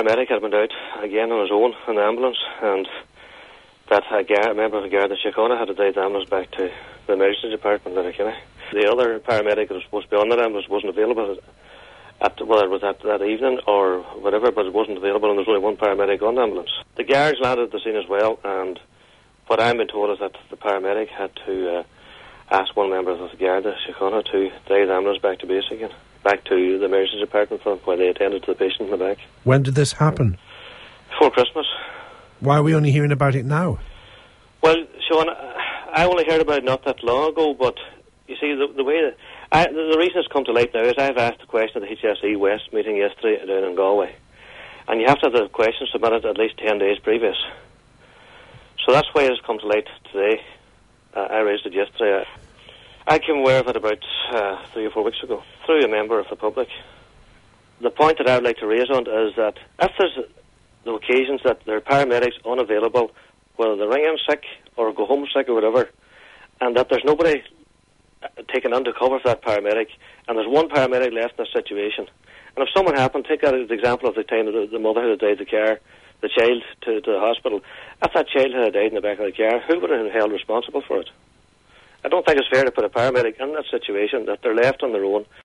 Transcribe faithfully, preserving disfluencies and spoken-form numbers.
paramedic had been out again on his own in the ambulance, and that a, gar- a member of the Garda Síochána had to drive the ambulance back to the emergency department in Letterkenny. The other paramedic that was supposed to be on that ambulance wasn't available, at, whether it was at that evening or whatever, but it wasn't available, and there was only one paramedic on the ambulance. The guards landed at the scene as well, and what I'm being told is that the paramedic had to uh, ask one member of the Garda Síochána to drive the ambulance back to base again, back to the emergency department for while they attended to the patient in the back. When did this happen? Before Christmas. Why are we only hearing about it now? Well, Sean, I only heard about it not that long ago, but you see, the, the way that I, the, the reason it's come to light now is I've asked a question at the H S E West meeting yesterday down in Galway, and you have to have the question submitted at least ten days previous. So that's why it's come to light today. Uh, I raised it yesterday. I came aware of it about uh, three or four weeks ago through a member of the public. The point that I would like to raise on is that if there's the occasions that there are paramedics unavailable, whether they ring in sick or go home sick or whatever, and that there's nobody taken undercover for that paramedic, and there's one paramedic left in that situation, and if someone happened, take that as the example of the time that the, the mother had died the car, the child to, to the hospital, if that child had died in the back of the car, who would have been held responsible for it? I don't think it's fair to put a paramedic in that situation, that they're left on their own.